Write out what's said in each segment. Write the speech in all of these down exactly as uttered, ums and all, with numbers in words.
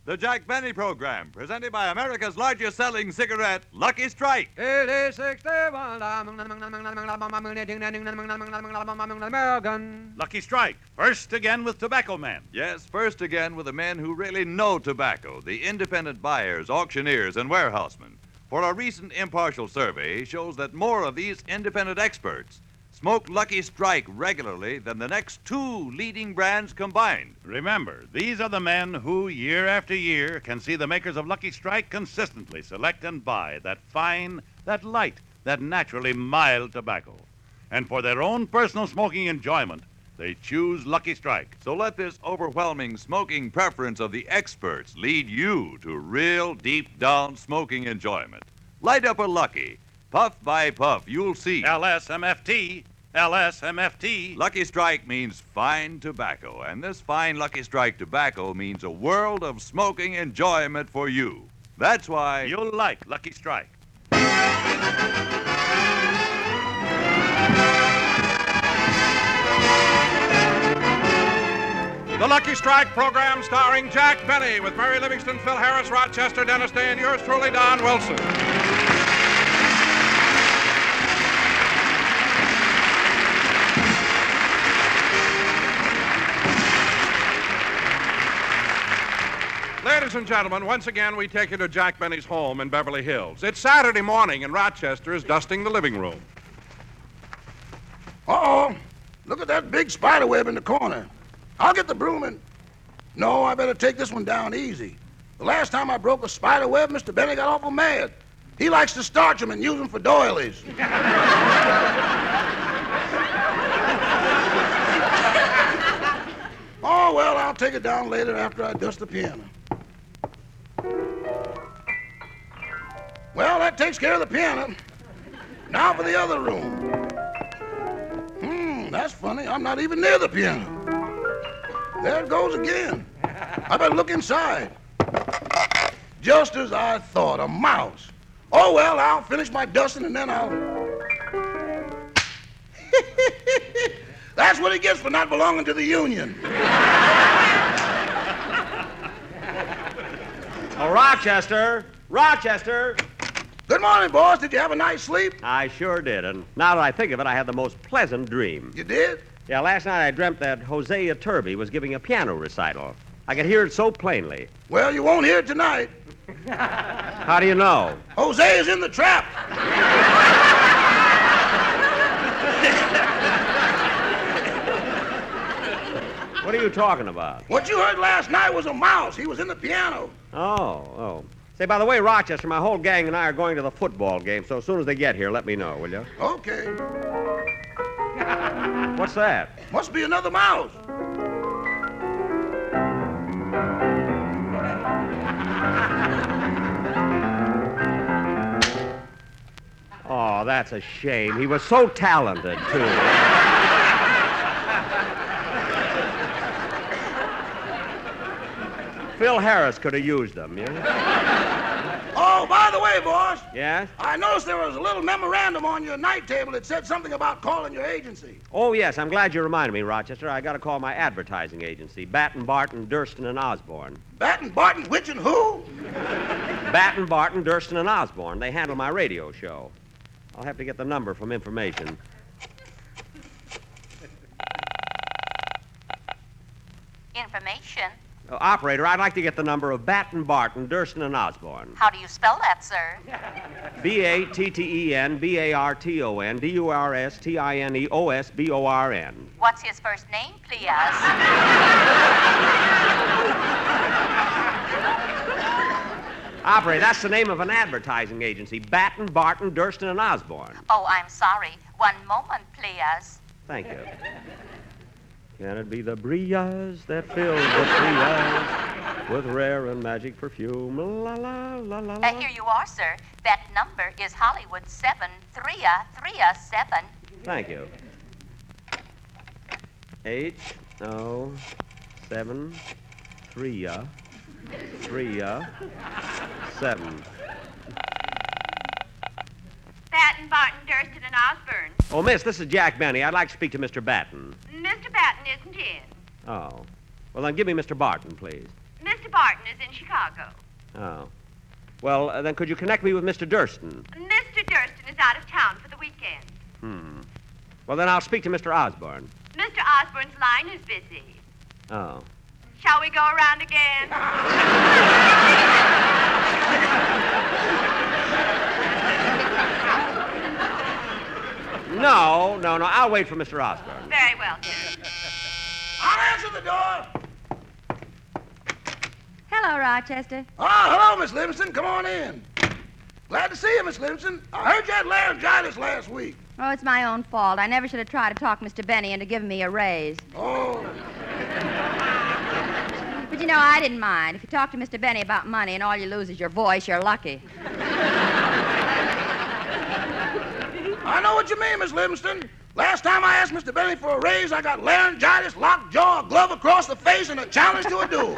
The Jack Benny Program, presented by America's largest selling cigarette, Lucky Strike. American. Lucky Strike, first again with Tobacco Man. Yes, first again with the men who really know tobacco, the independent buyers, auctioneers, and warehousemen. For a recent impartial survey shows that more of these independent experts smoke Lucky Strike regularly than the next two leading brands combined. Remember, these are the men who, year after year, can see the makers of Lucky Strike consistently select and buy that fine, that light, that naturally mild tobacco. And for their own personal smoking enjoyment, they choose Lucky Strike. So let this overwhelming smoking preference of the experts lead you to real deep-down smoking enjoyment. Light up a Lucky. Puff by puff, you'll see. L S M F T. L S M F T. Lucky Strike means fine tobacco, and this fine Lucky Strike tobacco means a world of smoking enjoyment for you. That's why You'll like Lucky Strike. The Lucky Strike program starring Jack Benny with Mary Livingston, Phil Harris, Rochester, Dennis Day, and yours truly, Don Wilson. Ladies and gentlemen, once again, we take you to Jack Benny's home in Beverly Hills. It's Saturday morning, and Rochester is dusting the living room. Uh-oh. Look at that big spider web in the corner. I'll get the broom and... No, I better take this one down easy. The last time I broke a spider web, Mister Benny got awful mad. He likes to starch them and use them for doilies. Oh, well, I'll take it down later after I dust the piano. Well, that takes care of the piano. Now for the other room. Hmm, that's funny. I'm not even near the piano. There it goes again. I better look inside. Just as I thought, a mouse. Oh, well, I'll finish my dusting and then I'll... That's what he gets for not belonging to the union. Oh, Rochester! Rochester! Good morning, boss. Did you have a nice sleep? I sure did, and now that I think of it, I had the most pleasant dream. You did? Yeah, last night I dreamt that Hosea Turby was giving a piano recital. I could hear it so plainly. Well, you won't hear it tonight. How do you know? Jose is in the trap. What are you talking about? What you heard last night was a mouse. He was in the piano. Oh, oh. Say, by the way, Rochester, my whole gang and I are going to the football game, so as soon as they get here, let me know, will you? Okay. What's that? Must be another mouse. Oh, that's a shame. He was so talented, too. Phil Harris could have used them, yeah? Oh, by the way, boss. Yes? I noticed there was a little memorandum on your night table that said something about calling your agency. Oh, yes, I'm glad you reminded me, Rochester. I got to call my advertising agency, Batten, Barton, Durston, and Osborne. Batten, Barton, which and who? Batten, Barton, Durston, and Osborne. They handle my radio show. I'll have to get the number from information. Information? Uh, operator, I'd like to get the number of Batten, Barton, Durston, and Osborne. How do you spell that, sir? B A T T E N B A R T O N D U R S T I N E O S B O R N. What's his first name, please? Operator, that's the name of an advertising agency, Batten, Barton, Durston, and Osborne. Oh, I'm sorry. One moment, please. Thank you. Can it be the Brias that fill the Brias with rare and magic perfume? La la la la la. Uh, here you are, sir. That number is Hollywood seven three three seven. Thank you. H O seven three three seven. Batten, Barton, Durston, and Osborne. Oh, miss, this is Jack Benny. I'd like to speak to Mister Batten. Mister Batten isn't in. Oh. Well, then give me Mister Barton, please. Mister Barton is in Chicago. Oh. Well, uh, then could you connect me with Mister Durston? Mister Durston is out of town for the weekend. Hmm. Well, then I'll speak to Mister Osborne. Mister Osborne's line is busy. Oh. Shall we go around again? No, no, no. I'll wait for Mister Osborne. Very well, sir. I'll answer the door. Hello, Rochester. Oh, hello, Miss Livingston. Come on in. Glad to see you, Miss Livingston. I heard you had laryngitis last week. Oh, it's my own fault. I never should have tried to talk Mister Benny into giving me a raise. Oh, But you know, I didn't mind. If you talk to Mister Benny about money and all you lose is your voice, you're lucky. I know what you mean, Miss Livingston. Last time I asked Mister Benny for a raise, I got laryngitis, locked jaw, a glove across the face, and a challenge to a duel.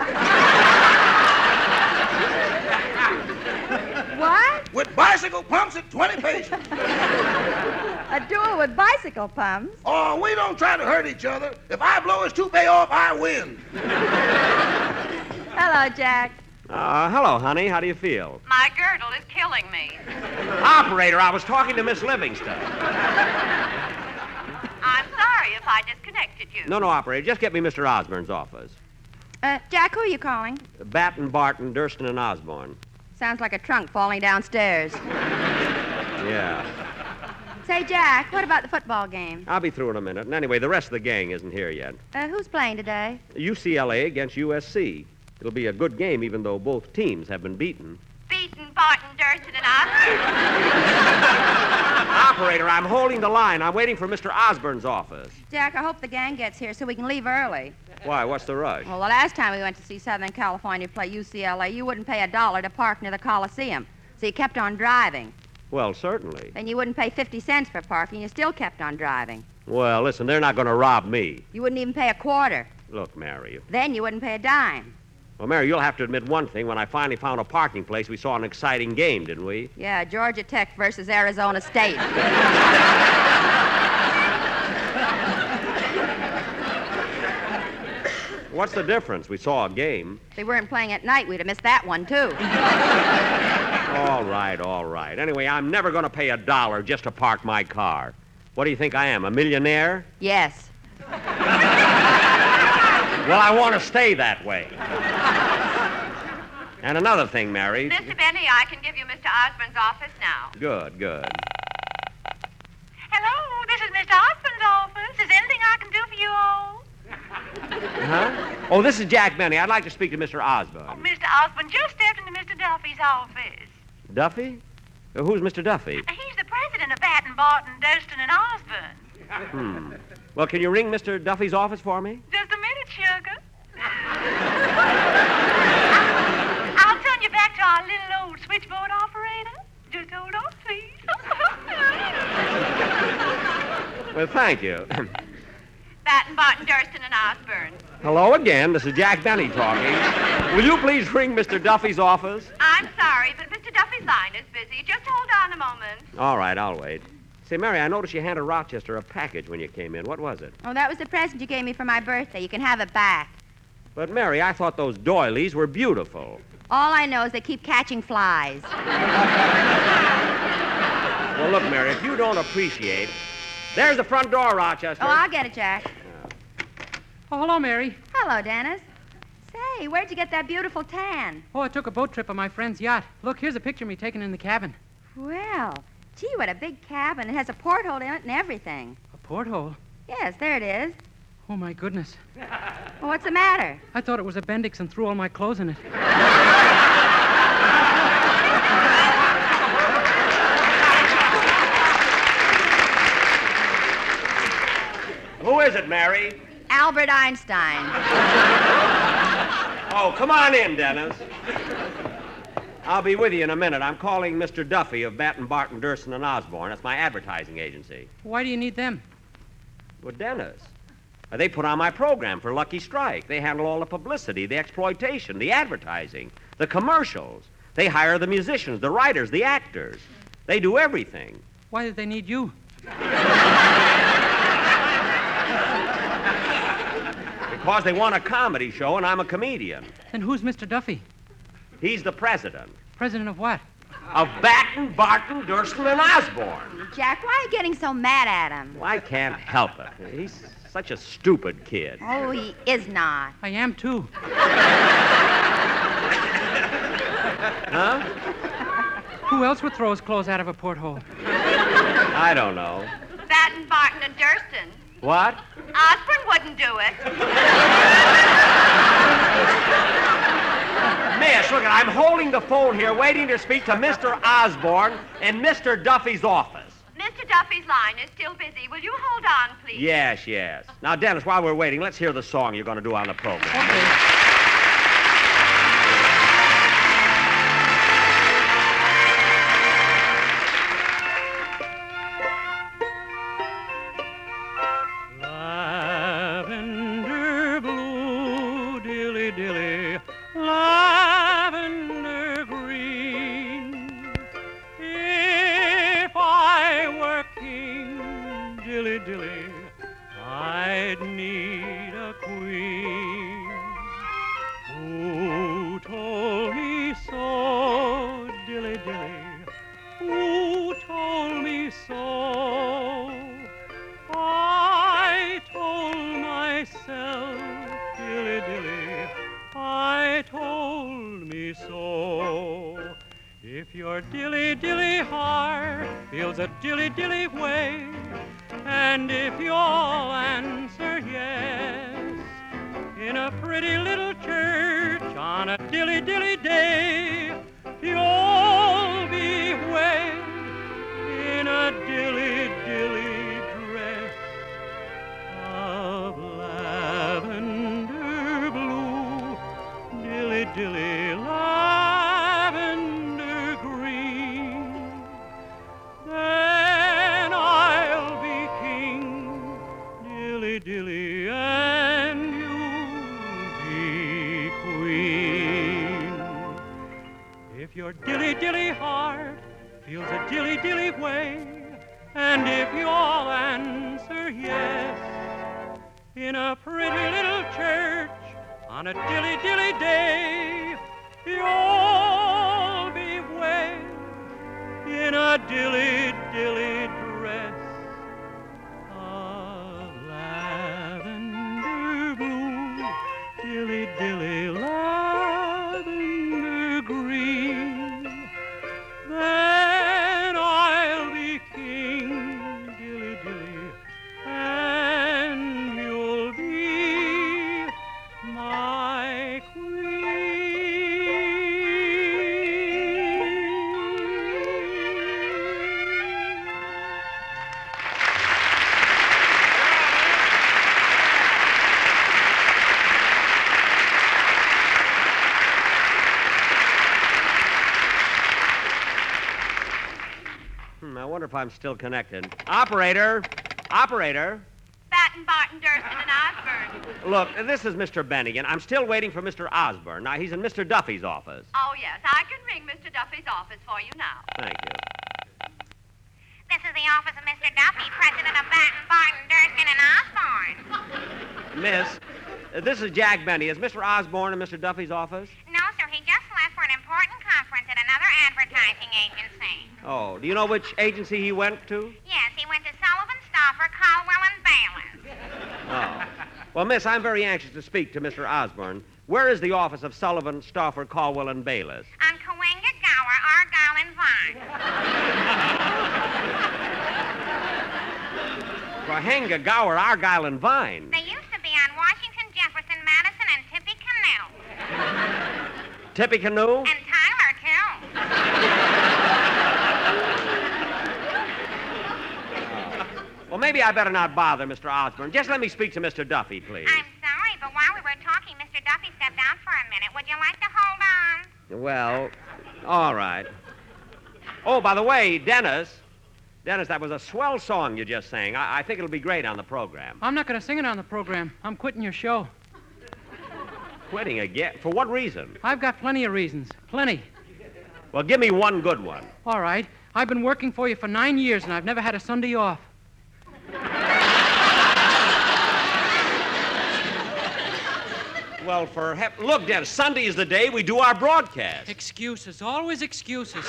What? With bicycle pumps at twenty paces. A duel with bicycle pumps? Oh, we don't try to hurt each other. If I blow his toupee off, I win. Hello, Jack. Uh, hello, honey. How do you feel? My girdle is killing me. Operator, I was talking to Miss Livingston. I'm sorry if I disconnected you. No, no, operator. Just get me Mister Osborne's office. Uh, Jack, who are you calling? Batten, Barton, Durston, and Osborne. Sounds like a trunk falling downstairs. Yeah. Say, Jack, what about the football game? I'll be through in a minute. And anyway, the rest of the gang isn't here yet. Uh, who's playing today? U C L A against U S C. It'll be a good game, even though both teams have been beaten. Beaten, Barton, Durston, and Osborne. Operator, I'm holding the line. I'm waiting for Mister Osborne's office. Jack, I hope the gang gets here so we can leave early. Why? What's the rush? Well, the last time we went to see Southern California play U C L A, you wouldn't pay a dollar to park near the Coliseum. So you kept on driving. Well, certainly. And you wouldn't pay fifty cents for parking. You still kept on driving. Well, listen, they're not going to rob me. You wouldn't even pay a quarter. Look, Mary. Then you wouldn't pay a dime. Well, Mary, you'll have to admit one thing. When I finally found a parking place, we saw an exciting game, didn't we? Yeah, Georgia Tech versus Arizona State. What's the difference? We saw a game. If they weren't playing at night, we'd have missed that one, too. All right, all right. Anyway, I'm never going to pay a dollar just to park my car. What do you think I am, a millionaire? Yes. Well, I want to stay that way. And another thing, Mary. Mister Benny, I can give you Mister Osborne's office now. Good, good. Hello, this is Mister Osborne's office. Is anything I can do for you all? Huh? Oh, this is Jack Benny. I'd like to speak to Mister Oh, Osborne. Mister Osborne just stepped into Mister Duffy's office. Duffy? Uh, who's Mister Duffy? He's the president of Batten, Barton, Durston, and Osborne. Hmm. Well, can you ring Mister Duffy's office for me? Just a minute, sugar. I'll turn you back to our little old switchboard operator. Just hold on, please. Well, thank you. Batten, Barton, Durston, and Osborne. Hello again. This is Jack Benny talking. Will you please ring Mister Duffy's office? I'm sorry, but Mister Duffy's line is busy. Just hold on a moment. All right, I'll wait. Say, Mary, I noticed you handed Rochester a package when you came in. What was it? Oh, that was the present you gave me for my birthday. You can have it back. But, Mary, I thought those doilies were beautiful. All I know is they keep catching flies. Well, look, Mary, if you don't appreciate... There's the front door, Rochester. Oh, I'll get it, Jack. Oh, hello, Mary. Hello, Dennis. Say, where'd you get that beautiful tan? Oh, I took a boat trip on my friend's yacht. Look, here's a picture of me taken in the cabin. Well, gee, what a big cabin. It has a porthole in it and everything. A porthole? Yes, there it is. Oh, my goodness. Well, what's the matter? I thought it was a Bendix and threw all my clothes in it. Who is it, Mary? Albert Einstein. Oh, come on in, Dennis. I'll be with you in a minute. I'm calling Mister Duffy of Batten, Barton, Durston, and Osborne. That's my advertising agency. Why do you need them? Well, Dennis, uh, they put on my program for Lucky Strike. They handle all the publicity, the exploitation, the advertising, the commercials. They hire the musicians, the writers, the actors. They do everything. Why did they need you? Because they want a comedy show and I'm a comedian. Then who's Mister Duffy? He's the president President of what? of Batten, Barton, Durston, and Osborne. Jack, why are you getting so mad at him? Well, I can't help it. He's such a stupid kid. Oh, he is not. I am, too. Huh? Who else would throw his clothes out of a porthole? I don't know. Batten, Barton, and Durston. What? Osborne wouldn't do it. Miss, look, I'm holding the phone here waiting to speak to Mister Osborne in Mister Duffy's office. Mister Duffy's line is still busy. Will you hold on, please? Yes, yes. Now, Dennis, while we're waiting, let's hear the song you're going to do on the program. Okay. Lavender blue, dilly dilly, lavender green. If I were king, dilly dilly, I'd need a queen. Who told me so, dilly dilly? Who told me so? I told myself, dilly dilly, I told me so. If your dilly dilly heart feels a dilly dilly way, and if you'll answer yes, in a pretty little church on a dilly dilly day, you'll be wed in a dilly dilly dress of lavender blue, dilly dilly lavender green. Then I'll be king, dilly dilly, and you'll be queen. If your dilly dilly heart feels a dilly dilly way, and if you'll answer yes, in a pretty little church on a dilly dilly day, you'll be wed in a dilly dilly dress of lavender blue, dilly dilly lavender green. Then I'll be king, dilly dilly, and you'll be my Hmm, I wonder if I'm still connected. Operator! Operator! Batten, Barton, Durston, and Osborne. Look, this is Mister Bennigan. I'm still waiting for Mister Osborne. Now, he's in Mister Duffy's office. Oh, yes. I can ring Mister Duffy's office for you now. Thank you. This is the office of Mister Duffy, president of Batten, Barton, Durston, and Osborne. Miss, uh, this is Jack Benny. Is Mister Osborne in Mister Duffy's office? No, sir, he just left for an important conference at another advertising agency. Oh, do you know which agency he went to? Yes, he went to Sullivan, Stauffer, Caldwell, and Bayless. Oh. Well, miss, I'm very anxious to speak to Mister Osborne. Where is the office of Sullivan, Stauffer, Caldwell, and Bayless? On Cahuenga, Gower, Argyle, and Vine. Cahuenga, Gower, Argyle, and Vine. They used to be on Washington, Jefferson, Madison, and Tippecanoe. Tippecanoe? And Tyler, too. Well, maybe I better not bother Mister Osborne. Just let me speak to Mister Duffy, please. I'm sorry, but while we were talking, Mister Duffy stepped out for a minute. Would you like to hold on? Well, all right. Oh, by the way, Dennis. Dennis, that was a swell song you just sang. I, I think it'll be great on the program. I'm not going to sing it on the program. I'm quitting your show. Quitting again? For what reason? I've got plenty of reasons. Plenty. Well, give me one good one. All right. I've been working for you for nine years, and I've never had a Sunday off. Well, for hep- look, Dennis, Sunday is the day we do our broadcast. Excuses, always excuses.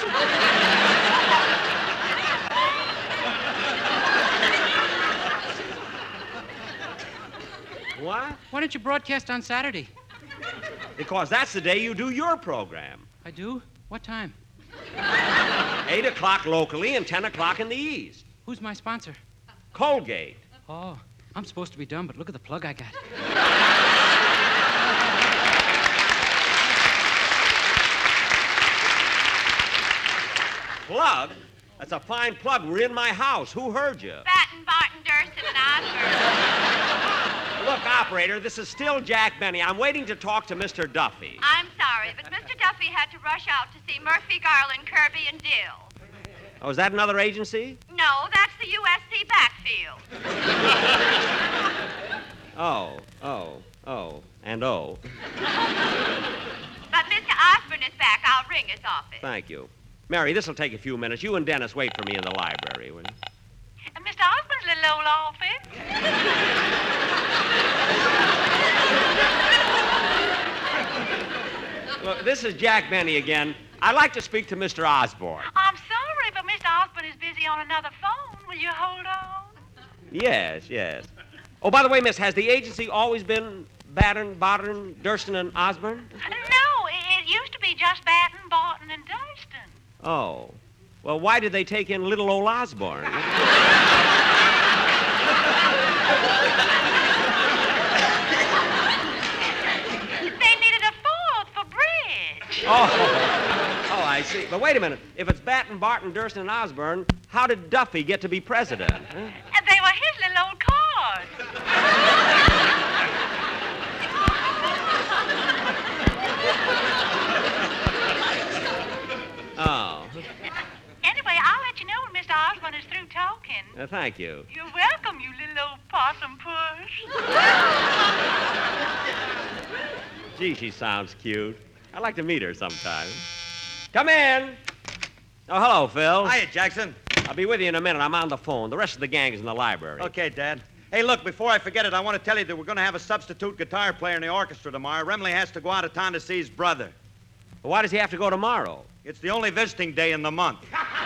What? Why don't you broadcast on Saturday? Because that's the day you do your program. I do? What time? Eight o'clock locally and ten o'clock in the East. Who's my sponsor? Colgate. Oh, I'm supposed to be dumb, but look at the plug I got. Plug? That's a fine plug. We're in my house. Who heard you? Batten, Barton, Durston, and Osborne. Look, operator, this is still Jack Benny. I'm waiting to talk to Mister Duffy. I'm sorry, but Mister Duffy had to rush out to see Murphy, Garland, Kirby, and Dill. Oh, is that another agency? No, that's the U S C backfield. Oh, oh, oh, and oh. But Mister Osborne is back. I'll ring his office. Thank you. Mary, this'll take a few minutes. You and Dennis wait for me in the library, will you? And Mister Osborne's little old office. Look, this is Jack Benny again. I'd like to speak to Mister Osborne. I'm sorry, but Mister Osborne is busy on another phone. Will you hold on? Yes, yes. Oh, by the way, miss, has the agency always been Batten, Barton, Durston, and Osborne? No, it, it used to be just Batten, Barton, and Durston. Oh. Well, why did they take in little old Osborne? They needed a fourth for bridge. Oh. Oh, I see. But wait a minute. If it's Batten, Barton, Durston, and Osborne, how did Duffy get to be president? Huh? And they were his little old cards. Oh. Anyway, I'll let you know when Mister Osborne is through talking. Uh, thank you. You're welcome, you little old possum puss. Gee, she sounds cute. I'd like to meet her sometime. Come in. Oh, hello, Phil. Hiya, Jackson. I'll be with you in a minute. I'm on the phone. The rest of the gang is in the library. Okay, Dad. Hey, look, before I forget it, I want to tell you that we're going to have a substitute guitar player in the orchestra tomorrow. Remley has to go out of town to see his brother. Well, why does he have to go tomorrow? It's the only visiting day in the month.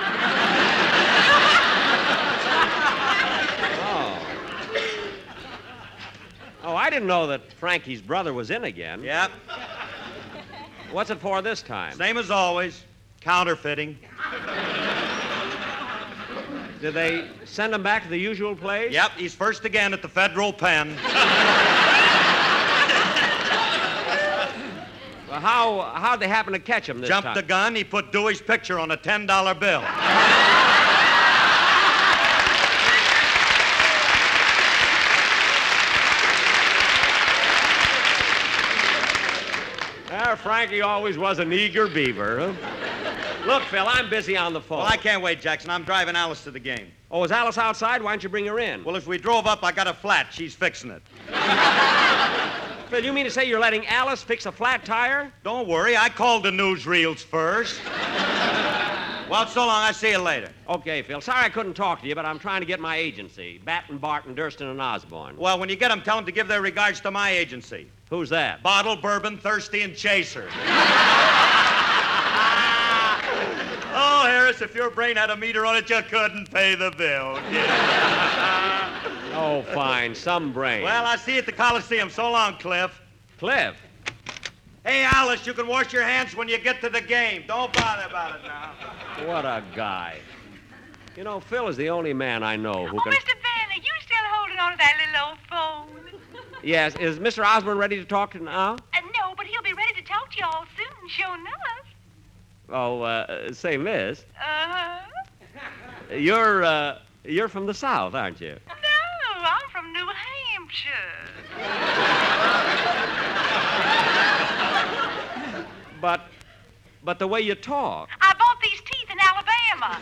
Oh. Oh, I didn't know that Frankie's brother was in again. Yep. What's it for this time? Same as always. Counterfeiting. Did they send him back to the usual place? Yep, he's first again at the federal pen. Well, how, how'd they happen to catch him this Jumped time? the gun, he put Dewey's picture on a ten dollar bill. Well, Frankie always was an eager beaver. Huh? Look, Phil, I'm busy on the phone. Well, I can't wait, Jackson. I'm driving Alice to the game. Oh, is Alice outside? Why don't you bring her in? Well, as we drove up, I got a flat. She's fixing it. Phil, you mean to say you're letting Alice fix a flat tire? Don't worry, I called the newsreels first. Well, so long. I'll see you later. Okay, Phil. Sorry I couldn't talk to you, but I'm trying to get my agency. Batten, Barton, Durston, and Osborne. Well, when you get them, tell them to give their regards to my agency. Who's that? Bottle, Bourbon, Thirsty, and Chaser. Oh, Harris, if your brain had a meter on it, you couldn't pay the bill. Oh, fine. Some brain. Well, I'll see you at the Coliseum. So long, Cliff. Cliff? Hey, Alice, you can wash your hands when you get to the game. Don't bother about it now. What a guy. You know, Phil is the only man I know who Oh, can... Mister Benny, you still holding on to that little old phone? Yes. Is Mister Osborne ready to talk to now? Uh, no, but he'll be ready to talk to you all soon, sure enough. Oh, uh, say, miss, Uh-huh. you're, uh, you're from the South, aren't you? No, I'm from New Hampshire. But, but the way you talk. I bought these teeth in Alabama.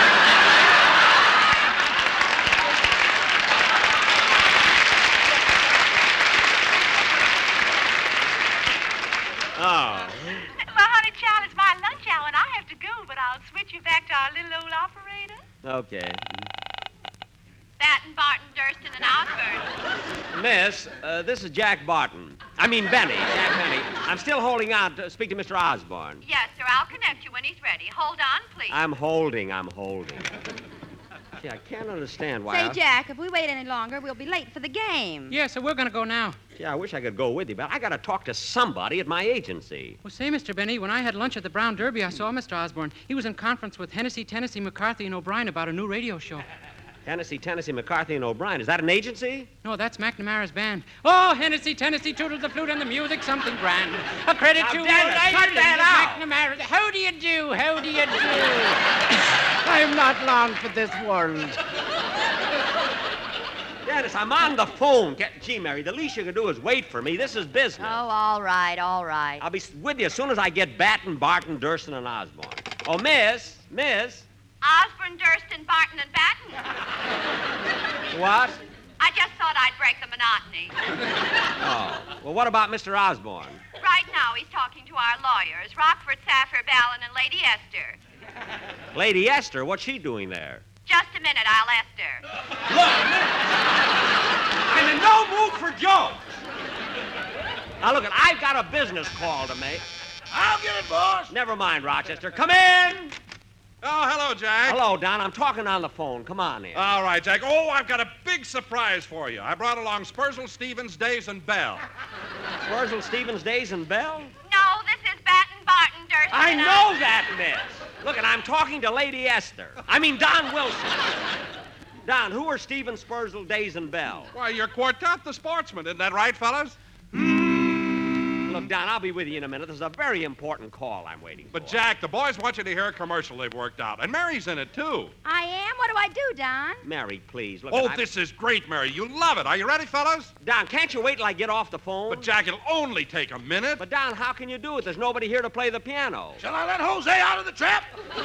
Oh. Well, honey child, it's my lunch hour and I have to go, but I'll switch you back to our little old operator. Okay. Batten, Barton, Durston, and Osborne. Miss, uh, this is Jack Barton. I mean, Benny. Jack Benny. I'm still holding on to speak to Mister Osborne. Yes, sir. I'll connect you when he's ready. Hold on, please. I'm holding. I'm holding. Gee, I can't understand why. Say, I... Jack, if we wait any longer, we'll be late for the game. Yeah, so we're going to go now. Gee, I wish I could go with you, but I got to talk to somebody at my agency. Well, say, Mister Benny, when I had lunch at the Brown Derby, I saw Mister Osborne. He was in conference with Hennessy, Tennessee, McCarthy, and O'Brien about a new radio show. Hennessy, Tennessee, McCarthy, and O'Brien. Is that an agency? No, that's McNamara's band. Oh, Hennessy, Tennessee, toodles the flute and the music, something grand. A credit Now, to Dennis, all cut Ireland, that McNamara. How do you do? How do you do? I'm not long for this world. Dennis, I'm on the phone. Get, gee, Mary, the least you can do is wait for me. This is business. Oh, all right, all right. I'll be with you as soon as I get Batten, Barton, Durston, and Osborne. Oh, miss, miss. Osborne, Durston, Barton, and Batten. What? I just thought I'd break the monotony. Oh, well, what about Mister Osborne? Right now, he's talking to our lawyers, Rockford, Saffir, Ballin, and Lady Esther. Lady Esther, what's she doing there? Just a minute, I'll Esther. I'm in no mood for jokes. Now, look, I've got a business call to make. I'll get it, boss. Never mind, Rochester. Come in. Oh, hello, Jack. Hello, Don. I'm talking on the phone. Come on in. All right, Jack. Oh, I've got a big surprise for you. I brought along Spursel, Stevens, Days, and Bell. Spursel, Stevens, Days, and Bell? No, this is Batten, Barton, Durston, I and know that, miss. Look, and I'm talking to Lady Esther. I mean, Don Wilson. Don, who are Stevens, Spursel, Days, and Bell? Why, you're Quartet the Sportsman. Isn't that right, fellas? Look, Don, I'll be with you in a minute. There's a very important call I'm waiting But, for. Jack, the boys want you to hear a commercial they've worked out. And Mary's in it, too. I am? What do I do, Don? Mary, please. Look, Oh, I'm... this is great, Mary. You love it. Are you ready, fellas? Don, can't you wait till I get off the phone? But, Jack, it'll only take a minute. But, Don, how can you do it? There's nobody here to play the piano. Shall I let Jose out of the trap? Wait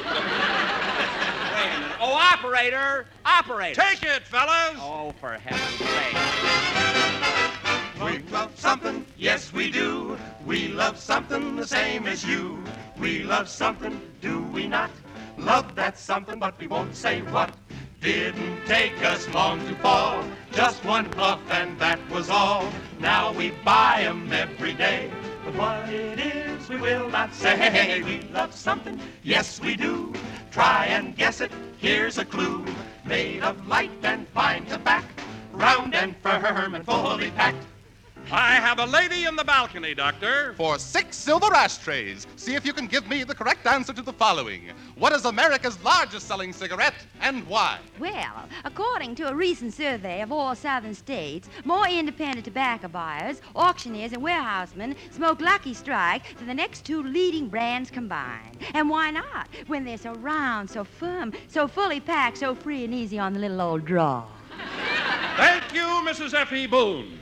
a minute. Oh, operator! Operator! Take it, fellas! Oh, for heaven's sake. We love something, yes we do. We love something the same as you. We love something, do we not? Love that something, but we won't say what. Didn't take us long to fall. Just one puff and that was all. Now we buy 'em every day. But what it is we will not say. We love something, yes we do. Try and guess it, here's a clue. Made of light and fine tobacco. Round and firm and fully packed. I have a lady in the balcony, Doctor. For six silver ashtrays, see if you can give me the correct answer to the following. What is America's largest selling cigarette and why? Well, according to a recent survey of all southern states, more independent tobacco buyers, auctioneers, and warehousemen smoke Lucky Strike than the next two leading brands combined. And why not, when they're so round, so firm, so fully packed, so free and easy on the little old draw? Thank you, Missus F E. Boone.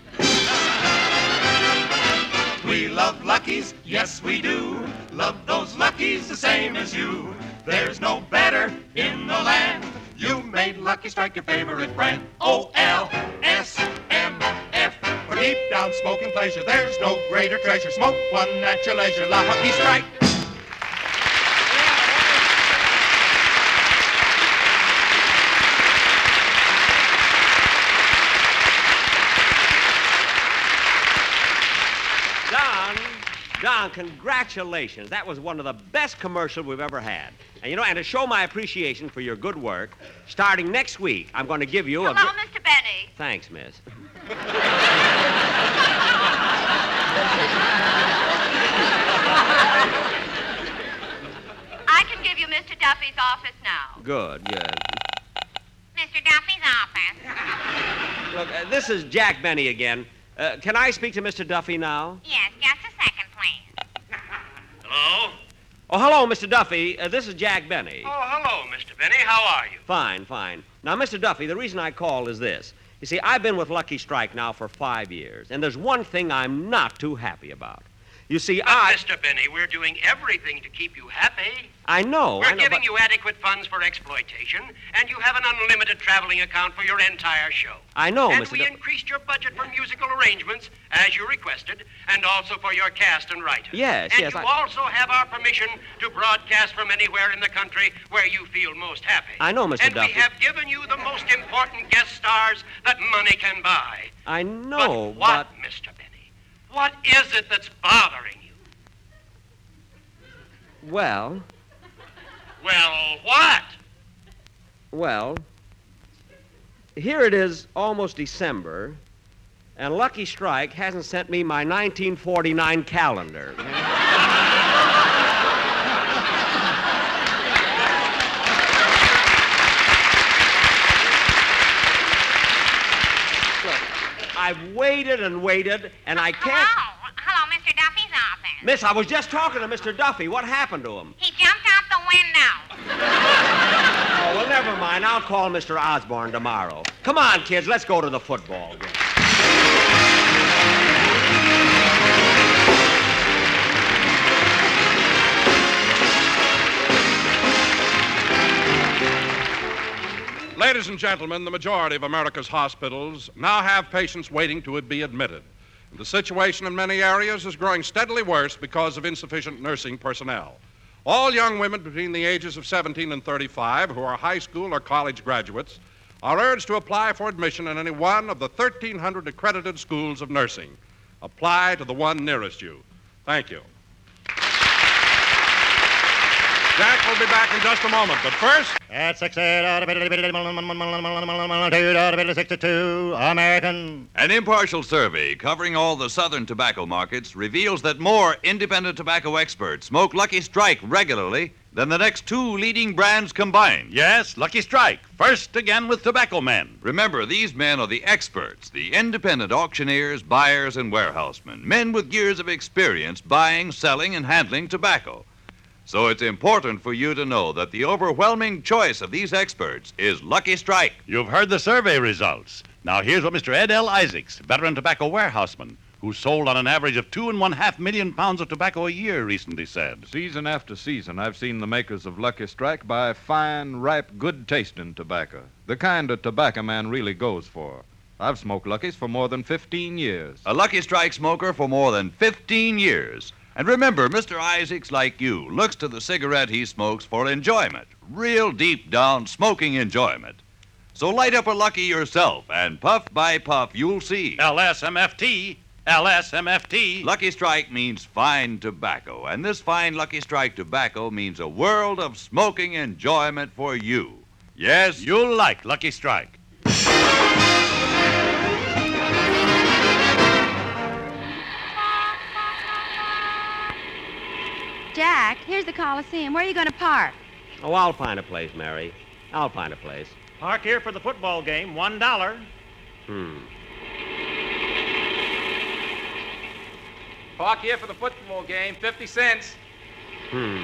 We love Luckies, yes we do. Love those Luckies the same as you. There's no better in the land. You made Lucky Strike your favorite brand. O L S M F. For deep down smoking pleasure, there's no greater treasure. Smoke one at your leisure. Lucky Strike. Don, congratulations. That was one of the best commercials we've ever had. And, you know, and to show my appreciation for your good work, starting next week, I'm going to give you Hello, a... Hello, Mister Benny. Thanks, miss. I can give you Mister Duffy's office now. Good, good. Mister Duffy's office. Look, uh, this is Jack Benny again. Uh, can I speak to Mister Duffy now? Yes, just a second, please. Hello? Oh, hello, Mister Duffy. Uh, this is Jack Benny. Oh, hello, Mister Benny. How are you? Fine, fine. Now, Mister Duffy, the reason I called is this. You see, I've been with Lucky Strike now for five years, and there's one thing I'm not too happy about. You see, but I... Mister Benny, we're doing everything to keep you happy. I know. We're I know, giving but... you adequate funds for exploitation, and you have an unlimited traveling account for your entire show. I know, and Mister we Du- increased your budget for musical arrangements, as you requested, and also for your cast and writers. Yes, and yes, you I- also have our permission to broadcast from anywhere in the country where you feel most happy. I know, Mister And Duffy. we have given you the most important guest stars that money can buy. I know, But what, but... Mister Benny? What is it that's bothering you? Well, Well, what? well, here it is almost December, and Lucky Strike hasn't sent me my nineteen forty-nine calendar. I've waited and waited, and I can't... Hello. Hello, Mister Duffy's office. Miss, I was just talking to Mister Duffy. What happened to him? He jumped out the window. Oh, well, never mind. I'll call Mister Osborne tomorrow. Come on, kids. Let's go to the football game. Ladies and gentlemen, the majority of America's hospitals now have patients waiting to be admitted. The situation in many areas is growing steadily worse because of insufficient nursing personnel. All young women between the ages of seventeen and thirty-five who are high school or college graduates are urged to apply for admission in any one of the thirteen hundred accredited schools of nursing. Apply to the one nearest you. Thank you. Jack will be back in just a moment, but first... At sixty-two, American. An impartial survey covering all the southern tobacco markets reveals that more independent tobacco experts smoke Lucky Strike regularly than the next two leading brands combined. Yes, Lucky Strike. First again with tobacco men. Remember, these men are the experts, the independent auctioneers, buyers, and warehousemen, men with years of experience buying, selling, and handling tobacco. So it's important for you to know that the overwhelming choice of these experts is Lucky Strike. You've heard the survey results. Now here's what Mister Ed L. Isaacs, veteran tobacco warehouseman, who sold on an average of two and one half million pounds of tobacco a year, recently said. Season after season, I've seen the makers of Lucky Strike buy fine, ripe, good-tasting tobacco, the kind a tobacco man really goes for. I've smoked Lucky's for more than fifteen years. A Lucky Strike smoker for more than fifteen years. And remember, Mister Isaacs, like you, looks to the cigarette he smokes for enjoyment, real deep down smoking enjoyment. So light up a Lucky yourself, and puff by puff, you'll see. L S M F T, L S M F T. Lucky Strike means fine tobacco, and this fine Lucky Strike tobacco means a world of smoking enjoyment for you. Yes? You'll like Lucky Strike. Jack, here's the Coliseum. Where are you going to park? Oh, I'll find a place, Mary. I'll find a place. Park here for the football game, one dollar. Hmm. Park here for the football game, fifty cents. Hmm.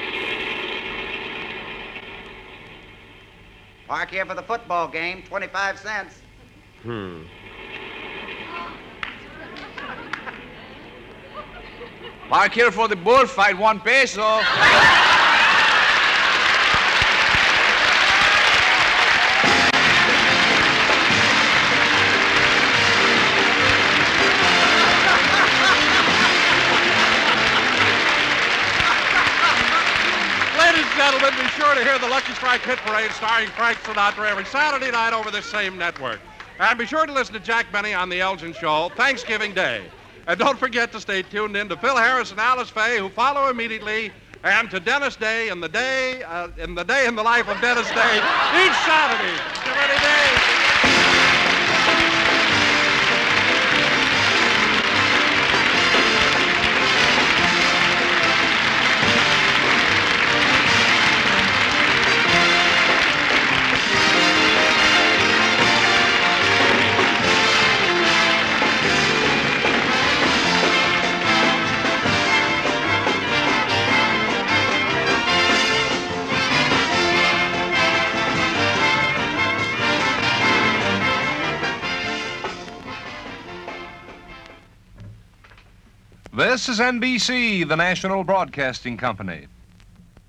Park here for the football game, twenty-five cents. Hmm. Park here for the bullfight, one peso. Ladies and gentlemen, be sure to hear the Lucky Strike Hit Parade starring Frank Sinatra every Saturday night over this same network. And be sure to listen to Jack Benny on The Elgin Show Thanksgiving Day. And don't forget to stay tuned in to Phil Harris and Alice Faye, who follow immediately, and to Dennis Day in the day, uh, in the day in the life of Dennis Day each Saturday. Get ready, Dave. This is N B C, the national broadcasting company.